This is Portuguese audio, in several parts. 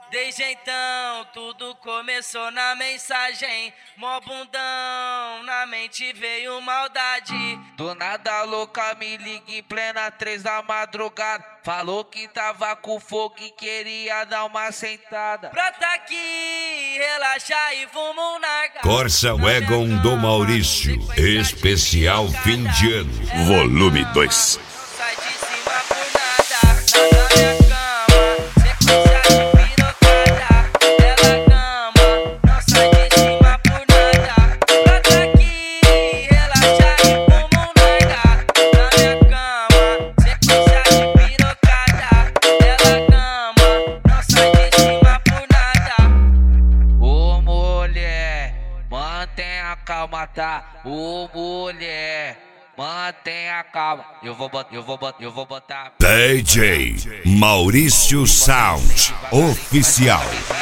Desde então, tudo começou na mensagem. Mó bundão, na mente veio maldade. Do nada a louca me liga em plena 3 da madrugada. Falou que tava com fogo e queria dar uma sentada. Brota aqui, relaxa e vamos um narga. Corsa Wagon do Maurício, especial fim de ano, volume 2. Sai de cima por nada, na minha cama, sequência de pirocada. Ela cama, não sai de cima por nada. Brota aqui, relaxa e vamos um narga. Na minha cama, sequência de pirocada. Ela cama, não sai de cima por nada. Ô mulher, mantenha a calma, tá? Ô mulher, mantenha a calma. Eu vou botar. DJ Maurício Sound Oficial.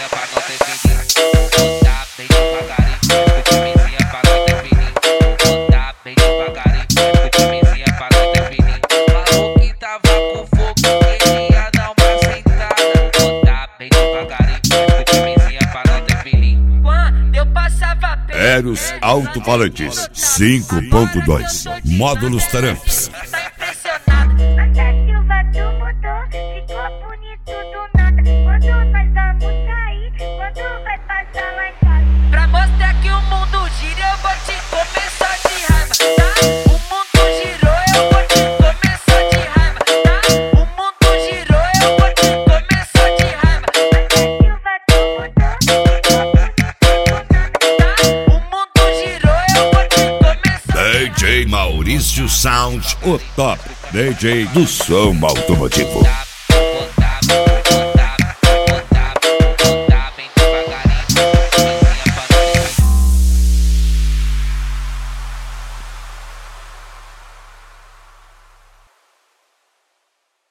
Falou que tava com fogo, queria dar uma sentada. Botar bem devagarinho, escute a vizinha pra não ter filhinho. Quando eu passava perto, Eros Alto-Falantes 5.2 Módulos Tramps. tá impressionado. Mas a Silva do mudou, ficou bonito do nada. Quando nós vamos sair, quando vai passar lá em casa. Pra mostrar que o mundo gira, eu vou te comer só de raiva, tá? O mundo girou, eu vou te comer só de raiva, tá? O mundo girou, eu vou te comer só de raiva. Mas a Silva do mudou, ficou bonito do nada. O mundo girou, eu vou te comer só de raiva. DJ Maurício Sound, o top DJ do som automotivo.